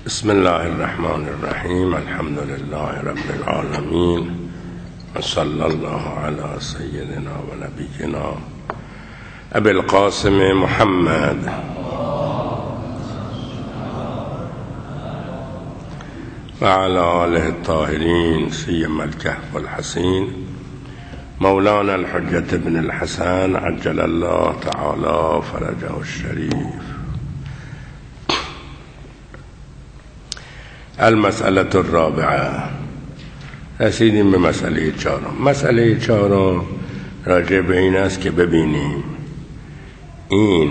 بسم الله الرحمن الرحیم. الحمد لله رب العالمین و صلی الله علی سیدنا و نبینا ابی القاسم محمد و علی آله الطاهرین سیما الکهف الحسین مولانا الحجة بن الحسن عجل الله تعالی فرجه الشریف. المسألة الرابعه. رسیدیم به مسئله چهارم. مسئله چهارم راجع به این است که ببینیم این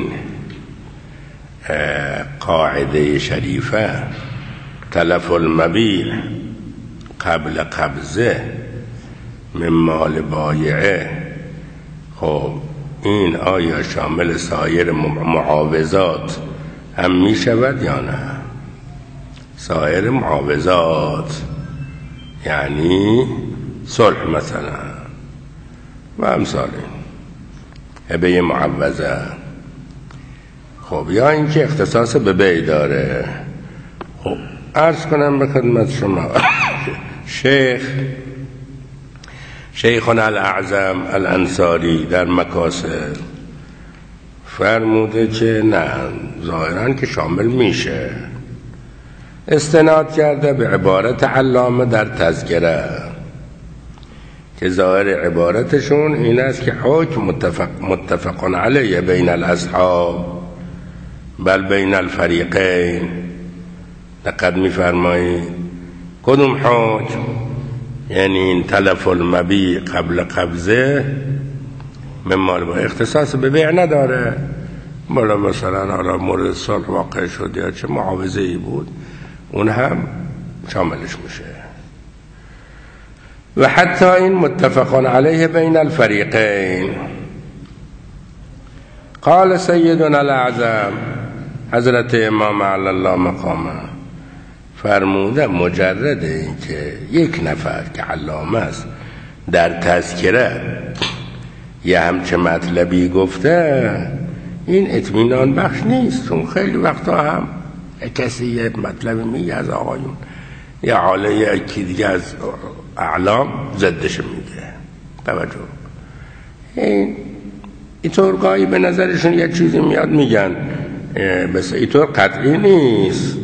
قاعده شریفه تلف المبیع قبل قبضه من مال بایعه، خب این آیا شامل سایر معاوضات هم می شود یا نه؟ سایر معاوضات یعنی صلح مثلا و امثال هبه معوضه، خب یا اینکه اختصاص به بیع داره. خب عرض کنم به خدمت شما شیخنا الاعظم الانصاری در مکاسب فرموده که نه، ظاهرا که شامل میشه. استناد کرده به عبارت علامه در تذکره که ظاهر عبارتشون این است که حکم متفق علیه بین الاصحاب بل بین الفریقین. دقت می‌فرمایید کدوم حکم؟ یعنی این تلف المبیع قبل قبضه من مال با اختصاص به بیع نداره. بالا مثلا حالا مورد صلح واقع شد یا چه معاوضه ای بود، اون هم شاملش میشه. و حتی این متفق علیه بین الفریقین. قال سیدنا الاعظم حضرت امام علی الله مقامه فرموده مجرد این که یک نفر که علامه است در تذکره یه همچه مطلبی گفته، این اطمینان بخش نیست. چون خیلی وقتا هم کسی یه مطلبی میگه از آقایون یا حالا یکی دیگه از اعلام زدش میگه. توجه، اینطور گاهی به نظرشون یه چیزی میاد میگن، بس اینطور قطعی نیست.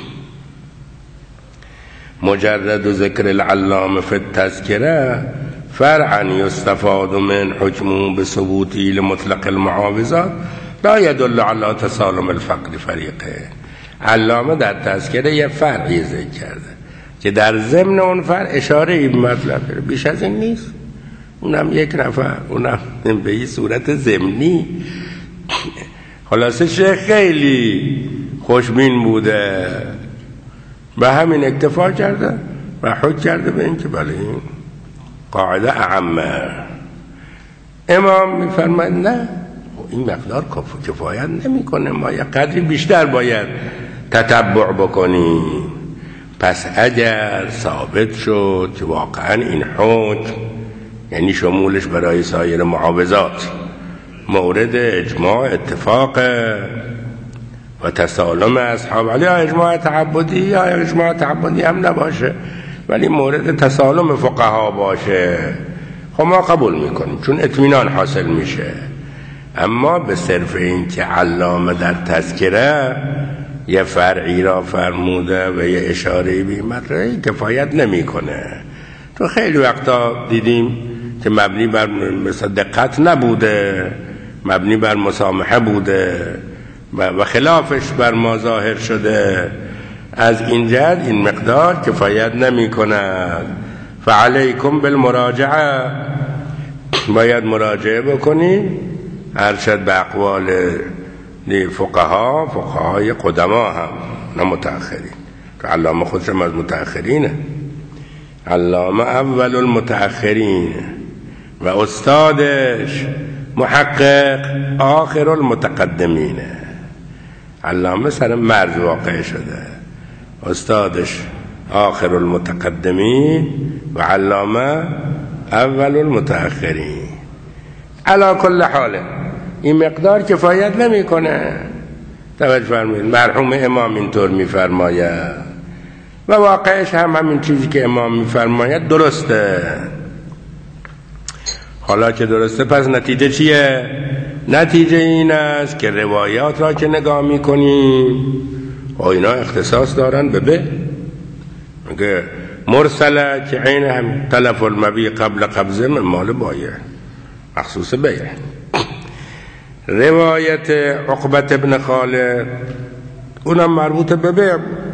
مجرد ذکر العلام فی التذکره فرعا یستفاد من حکمه بثبوتی لمطلق المعاوضات لا يدل على تسالم الفقر فریقه. علامه در تذکره یه فرعی ذکر کرده که در ضمن اون فرع اشاره ای به مطلب داره، بیش از این نیست. اونم یک نفر، اونم به این صورت ضمنی. خلاصه شیخ خیلی خوشبین بوده، به همین اکتفا کرده و حکم کرده به این که بله این قاعده اعمه. امام میفرماید نه، این مقدار کفایت نمیکنه، ما یه قدری بیشتر باید تتبع بکنیم. پس اگر ثابت شد که واقعا این حکم یعنی شمولش برای سایر معاوضات مورد اجماع اتفاق و تسالم اصحاب، یا اجماع تعبدی یا اجماع تعبدی هم نباشه ولی مورد تسالم فقها باشه، خب ما قبول میکنیم چون اطمینان حاصل میشه. اما به صرف این که علامه در تذکره یه فرعی را فرموده و یه اشاره به مطلبی کفایت نمیکنه. تو خیلی وقتا دیدیم که مبنی بر مثلا دقت نبوده، مبنی بر مسامحه بوده و خلافش بر ما ظاهر شده. از این جهت این مقدار کفایت نمیکنه. فعلیکم بالمراجعه، باید مراجعه بکنی ارشد به اقوال فقهای قدما هم، نه متأخرین. که علامه خودشم از متأخرینه، علامه اول المتأخرین و استادش محقق آخر المتقدمینه. علامه سر مرز واقع شده، استادش آخر المتقدمین و علامه اول المتأخرین. علی کل حال این مقدار کفایت نمیکنه. توجه فرمایید مرحوم امام اینطور میفرماید و واقعش هم همین چیزی که امام میفرماید درسته. حالا که درسته پس نتیجه چیه؟ نتیجه این است که روایات را که نگاه میکنیم اینا اختصاص دارن به میگه مرسله که عین هم تلف المبیع قبل قبضه من مال بایع مخصوص بیع. روایت عقبت ابن خالد اونم مربوط به بیع،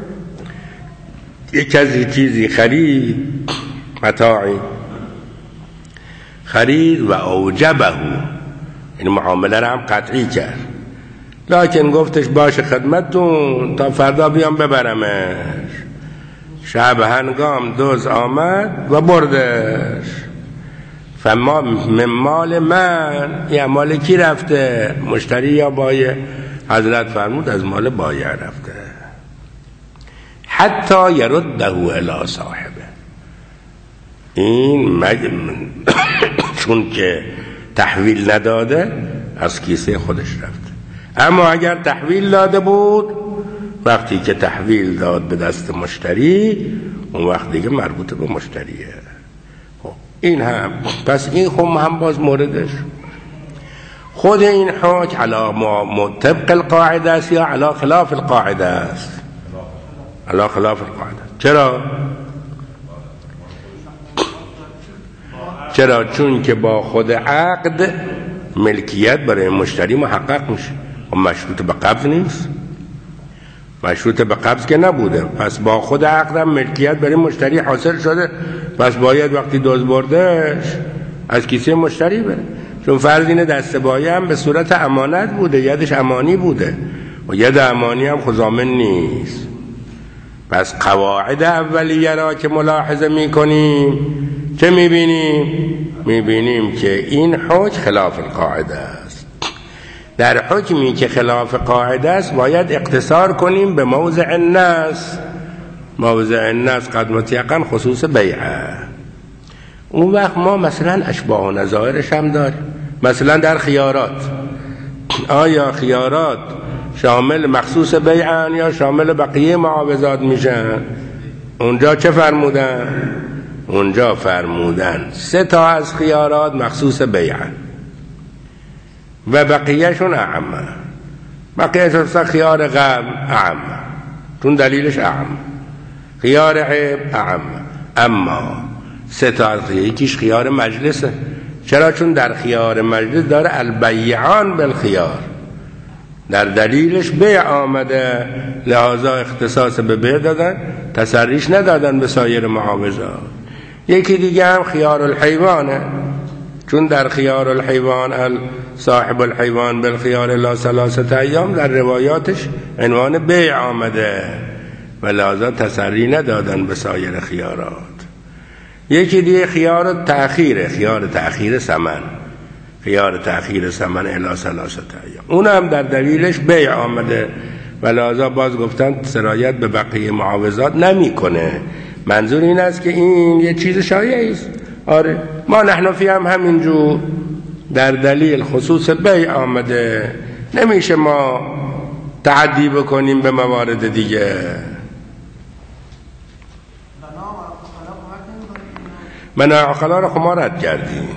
یک از چیزی خرید، متاعی خرید و اوجبه، این معامله را هم قطعی کرد، لکن گفتش باشه خدمتتون تا فردا بیام ببرمش. شب هنگام دوز آمد و بردش. فما من مال من، یا مال کی رفته؟ مشتری یا بایع؟ حضرت فرمود از مال بایع رفته. حتی یرده الی صاحبه. این چون که تحویل نداده از کیسه خودش رفته. اما اگر تحویل داده بود، وقتی که تحویل داد به دست مشتری، اون وقت دیگه مربوط به مشتریه. این هم پس این هم باز موردش خود این حکم علی طبق القاعده است یا علی خلاف القاعده است؟ علی خلاف القاعده. چرا؟ چون که با خود عقد ملکیت برای مشتری محقق میشه و مشروط به قبض نیست. مشروط به قبض که نبوده، پس با خود عقد هم ملکیت برای مشتری حاصل شده، پس باید وقتی دوز بردش از کیسه مشتری بره. چون فرض اینه دست بایع هم به صورت امانت بوده، یدش امانی بوده و ید امانی هم خضامن نیست. پس قواعد اولیه را که ملاحظه میکنیم چه میبینیم؟ میبینیم که این حکم خلاف القاعده است. در حکمی که خلاف قاعده است باید اقتصار کنیم به موضع النص. موضع النص قد مطلقاً خصوص بیعه. اون وقت ما مثلا اشباه و نظائرش هم داریم. مثلا در خیارات، آیا خیارات شامل مخصوص بیعن یا شامل بقیه معاوضات میشن؟ اونجا چه فرمودن؟ اونجا فرمودن 3 تا از خیارات مخصوص بیعن و بقیهشون اعمه. بقیهشون خیار غم اعمه، چون دلیلش اعمه، خیار عیب اعمه. اما 3 تا از یکیش خیار مجلسه. چرا؟ چون در خیار مجلس داره البیعان بالخیار، در دلیلش بیع آمده، لحاظا اختصاص به بیع دادن، تسریش ندادن به سایر معاوضات. یکی دیگه هم خیار الحیوانه، چون در خیار الحیوان صاحب الحیوان بالخیار لا 3 ایام در روایاتش عنوان بیع آمده و لحاظا تسری ندادن به سایر خیارات. یکی دیگه خیار تأخیره، خیار تأخیر ثمن، خیار تأخیر ثمن الی 3 ایام، اون هم در دلیلش بیع آمده و لحاظا باز گفتن سرایت به بقیه معاوضات نمی کنه. منظور این است که این یه چیز شایعی است. آره ما نحنفی هم همینجور در دلیل خصوص بیع آمده، نمیشه ما تعدی بکنیم به موارد دیگه. مناع عقلا را ما رد کردیم.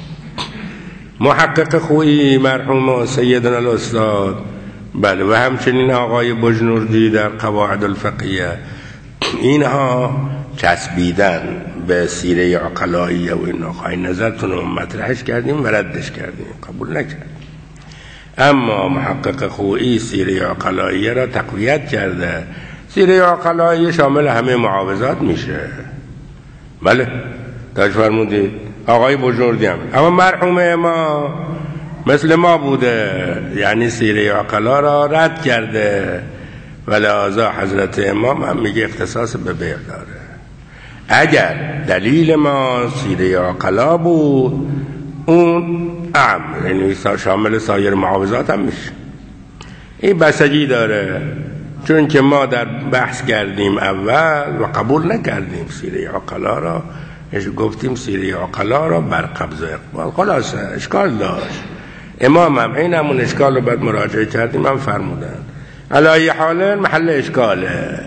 محقق خویی مرحوم سیدنا الاستاد بله و همچنین آقای بجنوردی در قواعد الفقهیه، اینها چسبیدن به سیره عقلایی و این خواهی نظرتون رو مطرحش کردیم و ردش کردیم، قبول نکردیم. اما محقق خویی سیره عقلایی را تقویت کرده. سیره عقلایی شامل همه معاوضات میشه. بله داشت فرمودید آقای بجنوردی هم، اما مرحوم ما مثل ما بوده، یعنی سیره عقلا را رد کرده و لحاظا حضرت امام هم میگه اختصاص به بیع داره. اگر دلیل ما سیره عقلا بود اون عام، یعنی شامل سایر معاوضات هم میشه. این بسجی داره، چون که ما در بحث کردیم اول و قبول نکردیم سیره عقلا را، گفتیم سیره عقلا را بر قبض و اقبال، خلاصه اشکال داشت. امام هم این همون اشکال رو بعد مراجعه کردیم هم فرمودن علای حال محل اشکاله.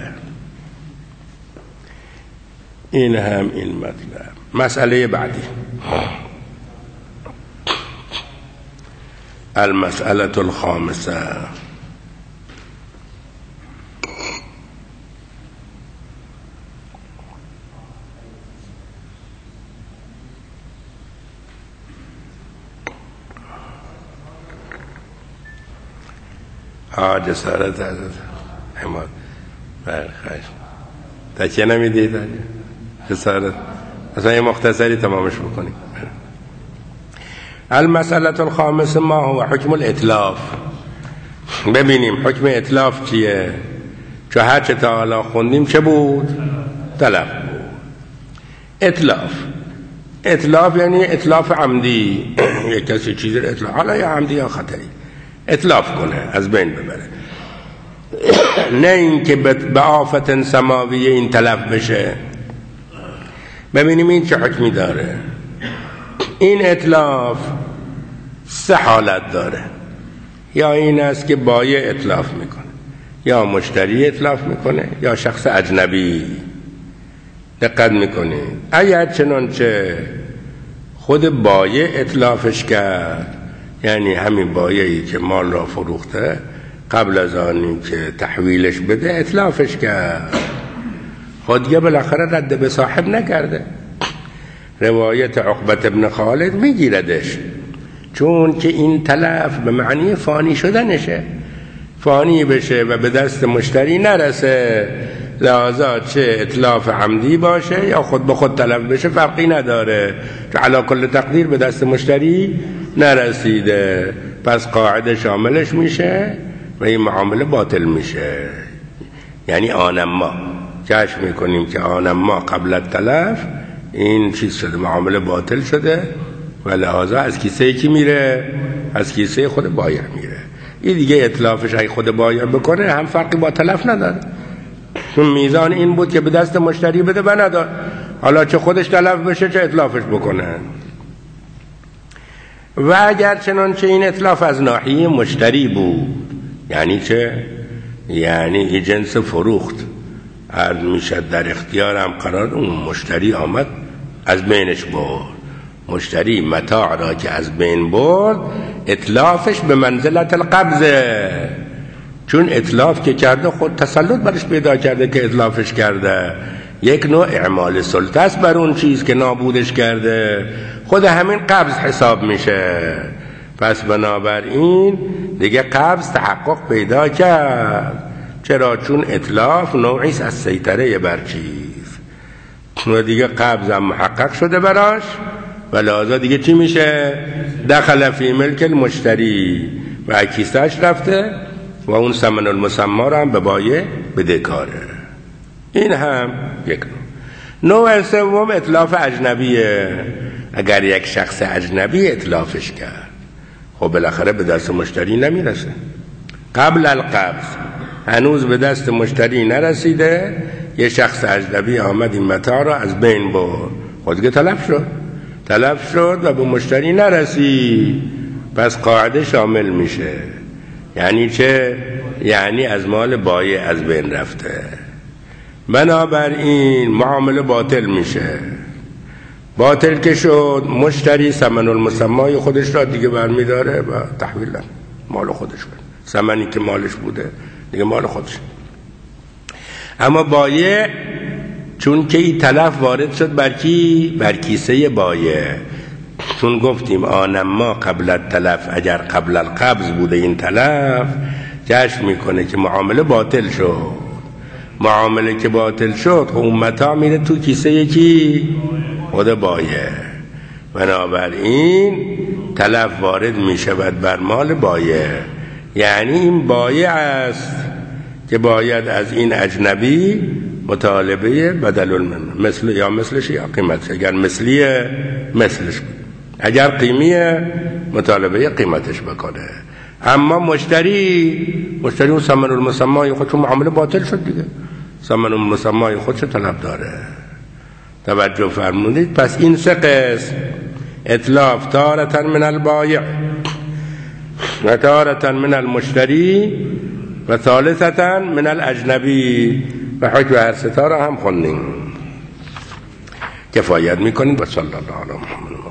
این هم این مطلب. مسئله بعدی، المسألة الخامسة، جسارت حضرت حماد برخش تکیه نمیدید جسارت اصلا یه مختصری تمامش بکنیم. المسألة الخامسة ما هو حکم الاتلاف. ببینیم حکم اتلاف چیه؟ چون هر چه تا حالا خوندیم چه بود؟ تلف بود. اتلاف یعنی اتلاف عمدی، یک کسی چیزی رو اتلاف، حالا یا عمدی یا خطری، اتلاف کنه، از بین ببره، نه اینکه به آفت سماویه این تلف بشه. ببینیم این چه حکمی داره. این اتلاف 3 حالت داره. یا این است که بایع اتلاف میکنه، یا مشتری اتلاف میکنه، یا شخص اجنبی. دقت میکنید اگر چنانچه خود بایع اتلافش کرد، یعنی همین بایعی که مال را فروخته قبل از آنی که تحویلش بده اتلافش کرد، خودگه بالاخره رد به صاحب نکرده. روایت عقبت ابن خالد میگیردش، چون که این تلف به معنی فانی شدنشه، فانی بشه و به دست مشتری نرسه، لحاظا چه اتلاف عمدی باشه یا خود به خود تلف بشه فرقی نداره، چون علی کل تقدیر به دست مشتری نرسیده، پس قاعده شاملش میشه و این معامله باطل میشه. یعنی آنما کشف میکنیم که آنما قبل التلف این چیز شده، معامله باطل شده و لحاظا از کیسه کی میره؟ از کیسه خود بایع میره. این دیگه اتلافش اگه خود بایع بکنه هم فرقی با تلف نداره، چون میزان این بود که به دست مشتری بده و نداد، حالا چه خودش تلف بشه چه اتلافش بکنه. و اگر چنانچه این اتلاف از ناحیه مشتری بود، یعنی چه؟ یعنی این جنس فروخت عرض میشد در اختیارم قرار، اون مشتری آمد از بینش برد. مشتری متاع را که از بین برد اتلافش به منزلت القبضه، چون اتلاف که کرده خود تسلط برش پیدا کرده که اتلافش کرده، یک نوع اعمال سلطه است بر اون چیز که نابودش کرده، خود همین قبض حساب میشه. پس بنابراین دیگه قبض تحقق پیدا کرد. چرا؟ چون اتلاف نوعی از سیطره بر چیز و دیگه قبض هم محقق شده براش و لحاظا دیگه چی میشه؟ دخل فی ملک المشتری و کیسهش رفته و اون ثمن المسما رو هم به بایع بده کاره. این هم یک نوع سوم اتلاف اجنبیه. اگر یک شخص اجنبی اتلافش کرد، خب بالاخره به دست مشتری نمیرسه، قبل القبض هنوز به دست مشتری نرسیده، یه شخص اجنبی آمد این متاع را از بین برد، خودگه تلف شد و به مشتری نرسید، پس قاعده شامل میشه. یعنی چه؟ یعنی از مال بایع از بین رفته، بنابراین معامله باطل میشه. باطل که شد، مشتری ثمن المسمای خودش را دیگه برمیداره و تحویل مال خودش کنه، ثمنی که مالش بوده دیگه مال خودش. اما بایع چون که این تلف وارد شد بر کی؟ بر کیسه بایع. چون گفتیم آنما قبل التلف، اگر قبل القبض بوده این تلف، کشف میکنه که معامله باطل شد. معامله که باطل شد خب اون متاع میره تو کیسه کی؟ خود بایع. بنابراین تلف وارد میشود بر مال بایع. یعنی این بایع است که باید از این اجنبی مطالبه بدل مثل یا مثلش یا قیمت، اگر مثلیه مثلش، اگر قیمیه مطالبه قیمتش بکنه. اما مشتری اون ثمن المسمای خودش معامله باطل شد دیگه، ثمن المسمای خودش طلب داره. توجه فرمودید؟ پس این 3 قسم، اتلاف تارة من البایع و تارة من المشتری و ثالثتا من الاجنبی و حکم هر ستا را هم خوندیم. کفایت میکنیم. و صلی الله علی محمد.